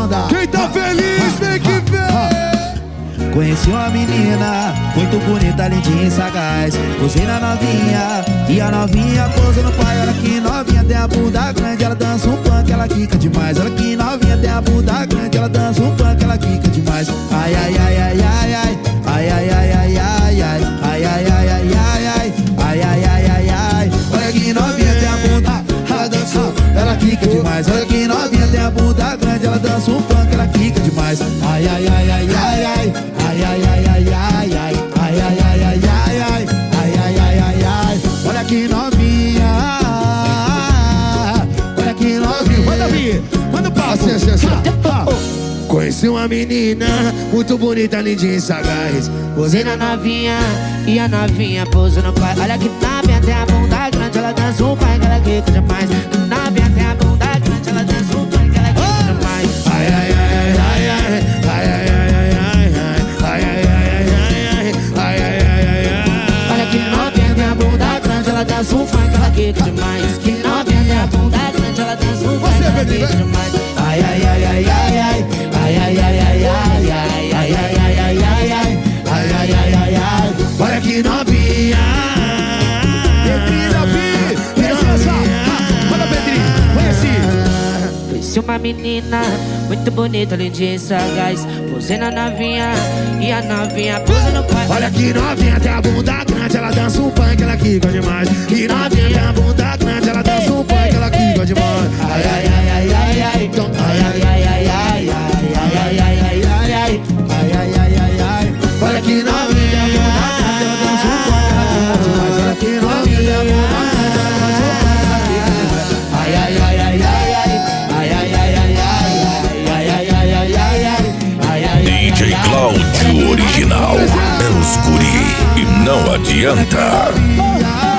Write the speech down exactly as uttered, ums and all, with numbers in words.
onda. Quem tá feliz, vem que vem. Conheci uma menina muito bonita, lindinha e sagaz. Posei na novinha e a novinha pousa no pai. Olha que novinha, tem a bunda grande, ela dança um punk, ela quica demais. Olha que novinha, tem a bunda grande, ela dança um punk, ela quica demais. Ai, ai, ai, ai, ai, ai. Ai, ai, ai, ai, ai, ai. Ai, ai, ai, ai, ai, ai. Ai, ai, ai, ai, ai. Olha que novinha, tem a bunda, ela dança, ela quica demais. Olha que novinha, tem a bunda grande, ela dança um punk, ela quica demais. Ai, ai, ai, ai, ai, ai. Ai, ai, ai, ai, ai, ai. Ai, ai, ai, ai, ai, ai. Ai, ai, ai, ai, ai. Olha que novinha. Olha que novinha. Manda vir, manda o papo. Assim, assim, assim. Conheci uma menina muito bonita, lindinha e sagaz. Posei na novinha e a novinha pousa no pai. Olha que novinha, tem a bunda grande, ela dança um pai, que ela quica demais. Que novinha, tem a bunda grande, ela dança um pai, que ela quica demais. Ai, ai, ai, ai, ai. Ai, ai, ai, ai, ai, ai. Ai, ai, ai, ai, ai. Ai, ai, ai, ai, ai. Olha que novinha, tem a bunda grande, ela dança um pai, que ela quica demais. Que novinha, tem a bunda grande, ela dança um pai, que ela quica demais. Ai, ai, ai, ai, ai, ai. Ai, ai, ai, ai, ai, ai. Ai, ai, ai, ai, ai, ai. Ai, ai, ai, ai, ai. Olha que novinha. Pedrinho, manda Pedrinho, conheci. Conheci uma menina muito bonita, lindinha e sagaz. Posei na novinha e a novinha pousa no pai. Olha que novinha, tem a bunda grande, ela dança um punk, ela quica demais. Que novinha, tem a bunda grande, ela dança um punk, ela quica demais. Ai, ai, ai, ai, ai, ai. Ai, ai, ai, ai, ai, ai. Ai, ai, ai, ai, ai, ai. Ai, ai, ai, ai, ai. Olha que novinha, ela dança um punk, ela quica demais. Olha que novinha, tem a bunda grande, ela dança um punk, ela quica demais. Ai, ai, ai, ai, ai, ai. Ai, ai, ai, ai, ai. Ai, ai, ai, ai, ai, ai. Ai, ai, D J Cláudio Original. É os guri e não adianta. ai.